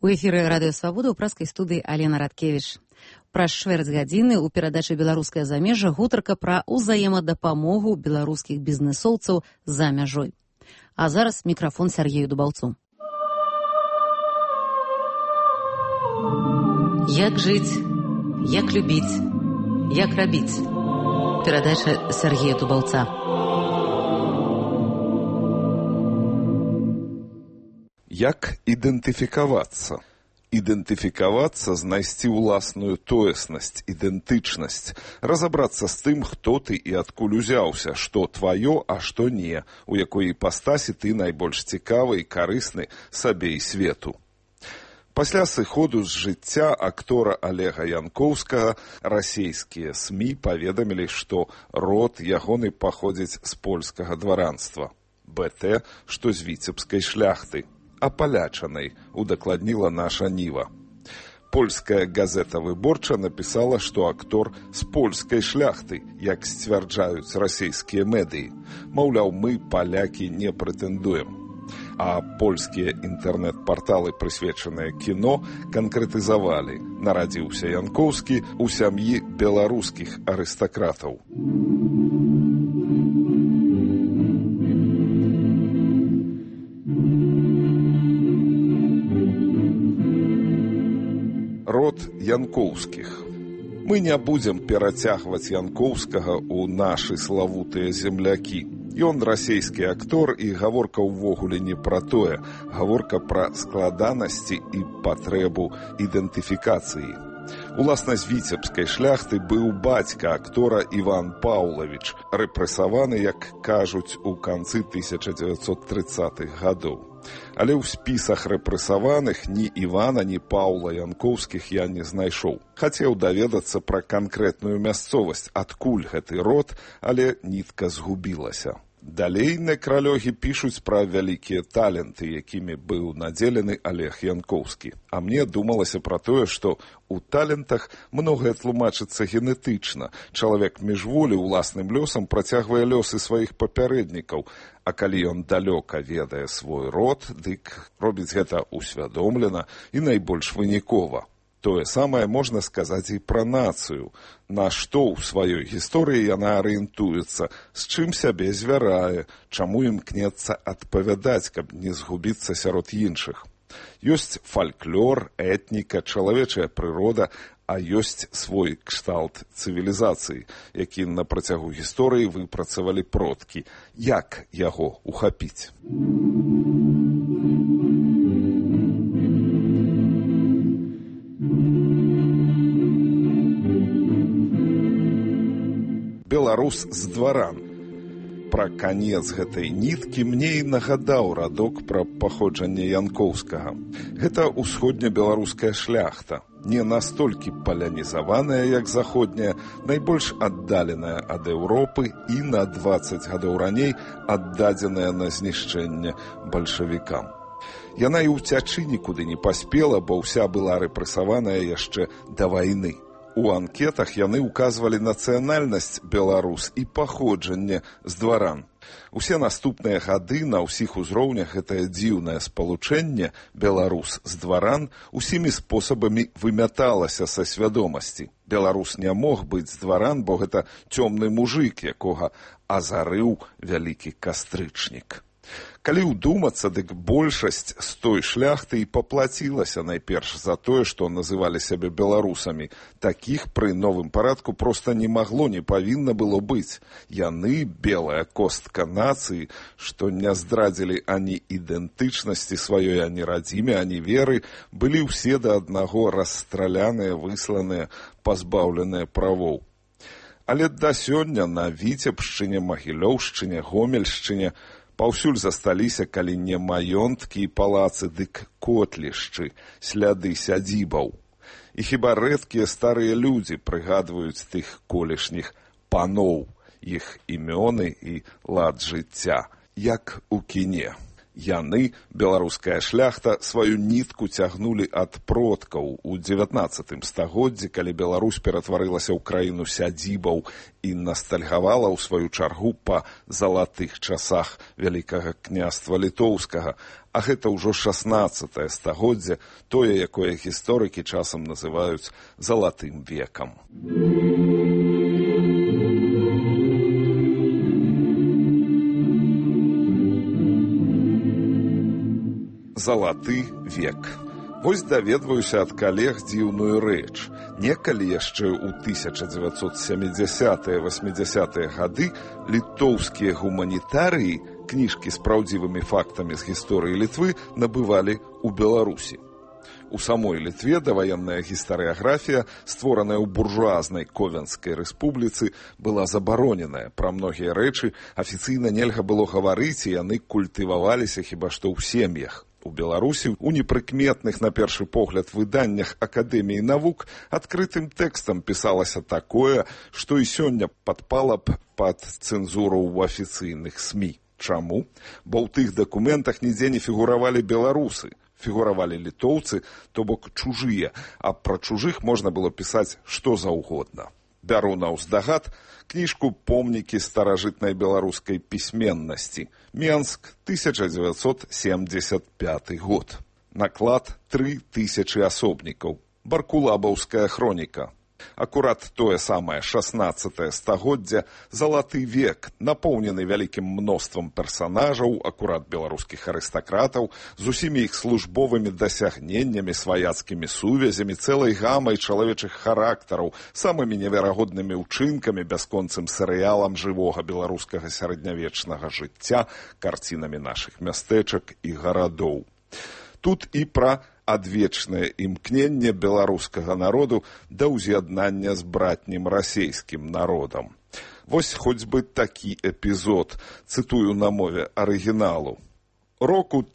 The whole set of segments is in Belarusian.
У эфіры радыё Свабода ў праскай студыі Алена Радкевіч. Праз чвэрць гадзіны ў перадачы «Беларускае замежжа» гутарка пра ўзаемадапамогу беларускіх бізнэсоўцаў за мяжой. А зараз мікрафон Сергею Дубаўцу. Як жыць, як любіць, як рабіць. Перадача Сергея Дубаўца. Як ідэнтыфікавацца? Ідэнтыфікавацца, знайсці ўласную тоеснасць, ідэнтычнасць, разабрацца з тым, хто ты і адкуль узяўся, што тваё, а што не, у якой іпастасі ты найбольш цікавы і карысны сабе і свету. Пасля сыходу з жыцця актора Олега Янкоўскага расійскія СМІ паведамілі, што род ягоны паходзіць з польскага дваранства, БТ, што з віцебскай шляхты. Апалячанай, удакладніла наша Ніва. Польская газета «Выборча» напісала, што актор з польскай шляхты, як сцвярджаюць расійскія медыі. Маўляў, мы, палякі, не прэтэндуем. А польскія інтэрнэт-парталы, прысвечаныя кіно, канкрэтызавалі. Нарадзіўся Янкоўскі ў сям'і беларускіх арыстакратаў. Род Янкоўскіх. Мы не будзем перацягваць Янкоўскага ў нашы славутыя землякі. Ён расійскі актор, і гаворка ўвогуле не пра тое. Гаворка пра складанасці і патрэбу ідэнтыфікацыі. Уласна, з віцебскай шляхты быў бацька актора Іван Паўлавіч, рэпрэсаваны, як кажуць, у канцы 1930-х гадоў. Але ў спісах рэпрэсаваных ні Івана, ні Паўла Янкоўскіх я не знайшоў. Хацеў даведацца пра канкрэтную мясцовасць, адкуль гэты род, але нітка згубілася. Далей некралёгі пішуць пра вялікія таленты, якімі быў надзелены Олег Янкоўскі. А мне думалася пра тое, што у талентах многае тлумачыцца генетычна. Чалавек міжволі ўласным лёсам працягвае лёсы сваіх папярэднікаў, а калі ён далёка ведае свой род, дык робіць гэта усвядомлена і найбольш вынікова. Тое самае можна сказаць і пра нацыю. На што ў сваёй гісторыі яна арыентуецца, з чым сябе звярае, чаму імкнецца адпавядаць, каб не згубіцца сярод іншых. Ёсць фальклор, этніка, чалавечая прырода, а ёсць свой кшталт цывілізацыі, які на працягу гісторыі выпрацавалі продкі. Як яго ухапіць? Беларус з дваран. Пра канец гэтай ніткі мне і нагадаў радок пра паходжанне Янкоўскага. Гэта ўсходнебеларуская шляхта, не настолькі палянізаваная, як заходняя, найбольш аддаленая ад Еўропы і на 20 гадоў раней аддадзеная на знішчэнне бальшавікам. Яна і ўцячы нікуды не паспела, бо ўся была рэпрэсаваная яшчэ да вайны. У анкетах яны ўказвалі нацыянальнасць беларус і паходжанне з дваран. Усе наступныя гады на ўсіх узроўнях гэтае дзіўнае спалучэнне беларус з дваран усімі спосабамі вымяталася са свядомасці. Беларус не мог быць з дваран, бо гэта цёмны мужык, якога азарыў вялікі кастрычнік. Калі ўдумацца, дык большасць з той шляхты і паплацілася найперш за тое, што называлі сябе беларусамі. Такіх пры новым парадку проста не магло, не павінна было быць. Яны, белая костка нацыі, што не здрадзілі ані ідэнтычнасці сваёй, ані радзіме, ані веры, былі ўсе да аднаго расстраляныя, высланыя, пазбаўленыя правоў. Але да сёння на Віцебшчыне, Магілёўшчыне, Гомельшчыне паўсюль засталіся, калі не маёнткі і палацы, дык котлішчы, сляды сядзібаў. І хіба рэдкія старыя людзі прыгадваюць тых колішніх паноў, іх імёны і лад жыцця, як у кіне. Яны, беларуская шляхта, сваю нітку цягнулі ад продкаў у 19 стагоддзі, калі Беларусь ператварылася ў краіну сядзібаў і настальгавала ў сваю чаргу па залатых часах Вялікага княства Літоўскага. А гэта ўжо 16 стагоддзе, тое, якое гісторыкі часам называюць залатым векам. Залаты век. Вось даведваюся ад калег дзіўную рэч. Некалі яшчэ ў 1970-80-е гады літоўскія гуманітарыі, кніжкі з праўдзівымі фактамі з гісторыі Літвы, набывалі ў Беларусі. У самой Літве даваенная гістарыяграфія, створаная ў буржуазнай Ковенскай рэспубліцы, была забароненая. Пра многія рэчы афіцыйна нельга было гаварыць, і яны культываваліся хіба што ў сем'ях. У Беларусі у непрыкметных на першы погляд выданнях Акадэміі навук адкрытым тэкстам пісалася такое, што і сёння падпала б пад цэнзуру ў афіцыйных СМІ. Чаму? Бо ў тых дакументах нідзе не фігуравалі беларусы. Фігуравалі літоўцы, то бок чужыя, а пра чужых можна было пісаць што заўгодна. Бяру наўздагад кніжку «Помнікі старажытнай беларускай пісьменнасці». Менск, 1975 год. Наклад 3000 асобнікаў. Баркулабаўская хроніка. Акурат тое самае 16 стагоддзя, залаты век, напоўнены вялікім мноствам персанажаў, акурат беларускіх арыстакратаў, з усімі іх службовымі дасягненнямі, сваяцкімі сувязямі, цэлай гамай чалавечых характараў, самымі неверагоднымі ўчынкамі, бясконцым серыялам жывога беларускага сярэднявечнага жыцця, карцінамі нашых мястэчак і гарадоў. Тут і пра адвечнае імкненне беларускага народу да ўз'яднання з братнім расейскім народам. Вось хоць бы такі эпізод, цытую на мове арыгіналу. Року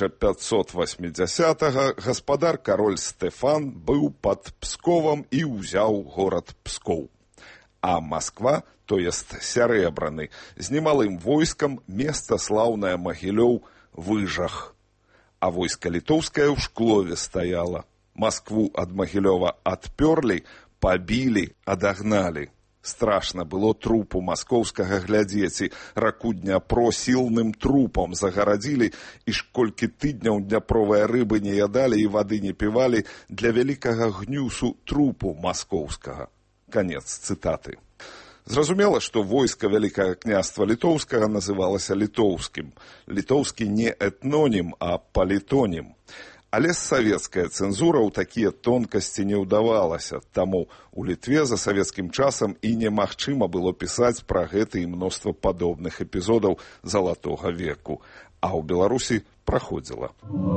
1580-го гаспадар кароль Стэфан быў пад Псковам і ўзяў горад Пскоў. А Масква, то есть Сярэбраны, з немалым войскам места слаўнае Магілёў Выжах. А войска літоўскае ў Шклове стаяла. Маскву ад Магілёва адпёрлі, пабілі, адагналі. Страшна было трупу маскоўскага глядзець, раку Дняпро сілным трупам загарадзілі, і ж колькі тыдняў дняпровыя рыбы не ядалі і вады не півалі для вялікага гнюсу трупу маскоўскага. Канец цытаты. Зразумела, што войска Вялікага княства Літоўскага называлася літоўскім. Літоўскі не этнонім, а палітонім. Але савецкая цэнзура ў такія тонкасці не ўдавалася, таму у Літве за савецкім часам і немагчыма было пісаць пра гэта і мноства падобных эпізодаў залатога веку. А ў Беларусі праходзіла.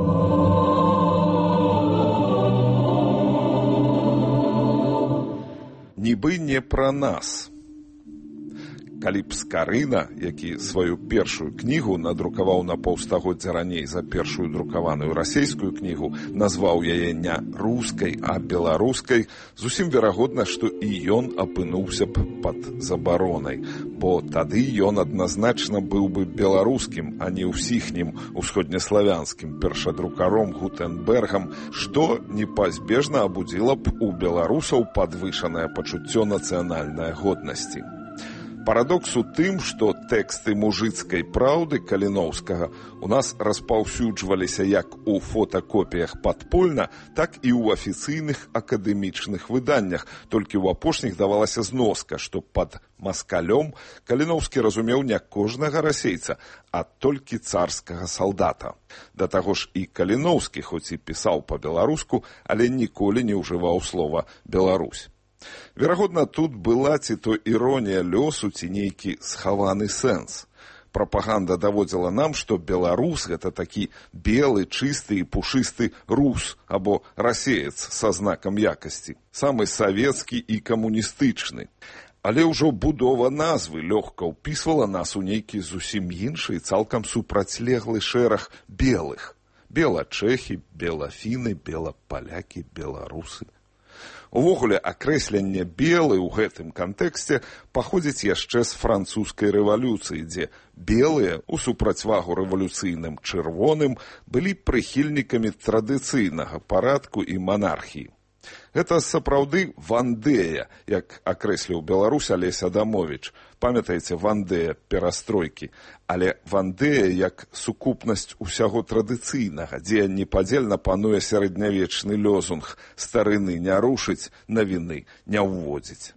Нібы не пра нас. Калі б Скарына, які сваю першую кнігу надрукаваў на паўстагоддзя раней за першую друкаваную расейскую кнігу, назваў яе не рускай, а беларускай, зусім верагодна, што і ён апынуўся б пад забаронай, бо тады ён адназначна быў бы беларускім, а не ўсіхнім усходнеславянскім першадрукаром Гутенбергам, што непазбежна абудзіла б у беларусаў падвышанае пачуццё нацыянальнай годнасці. Парадокс у тым, што тэксты мужыцкай праўды Каліноўскага у нас распаўсюджваліся як у фотакопіях падпольна, так і ў афіцыйных акадэмічных выданнях, толькі ў апошніх давалася зноска, што пад маскалём Каліноўскі разумеў не кожнага расейца, а толькі царскага салдата. Да таго ж і Каліноўскі, хоць і пісаў па-беларуску, але ніколі не ўжываў слова «Беларусь». Верагодна, тут была ці то іронія лёсу, ці нейкі схаваны сэнс. Прапаганда даводзіла нам, што беларус – гэта такі белы, чысты і пушысты рус або расеец са знакам якасці, самы савецкі і камуністычны. Але ўжо будова назвы лёгка ўпісвала нас у нейкі зусім іншы, цалкам супрацьлеглы шэраг белых. Белачэхі, белафіны, белапалякі, беларусы. Увогуле, акрэсленне белы ў гэтым кантэксце паходзіць яшчэ з французскай рэвалюцыі, дзе белыя, у супрацьвагу рэвалюцыйным чырвоным, былі прыхільнікамі традыцыйнага парадку і манархіі. Гэта сапраўды Вандея, як акрэсліў Беларусь Алесь Адамовіч. Памятаеце, Вандея перастройкі. Але Вандея як сукупнасць усяго традыцыйнага, дзе непадзельна пануе сярэднявечны лёзунг «Старыны не рушыць, навіны не ўводзіць».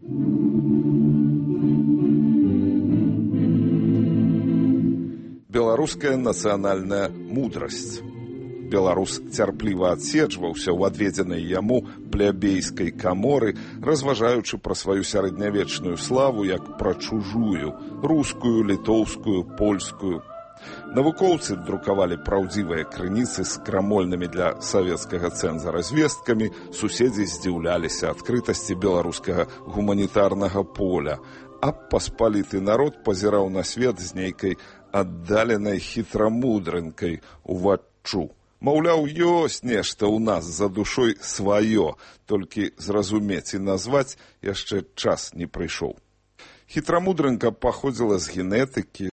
Беларуская нацыянальная мудрасць. Беларус цярпліва адседжваўся ў адведзенай яму плебейскай каморы, разважаючы пра сваю сярэднявечную славу як пра чужую, рускую, літоўскую, польскую. Навукоўцы друкавалі праўдзівыя крыніцы з крамольнымі для савецкага цэнзара звесткамі, суседзі здзіўляліся адкрытасці беларускага гуманітарнага поля, а паспаліты народ пазіраў на свет з нейкай аддаленай хітрамудрынкай уваччу. Маўляў, ёсць нешта ў нас за душой сваё, толькі зразумець і назваць яшчэ час не прыйшоў. Хітрамудрынка паходзіла з генетыкі,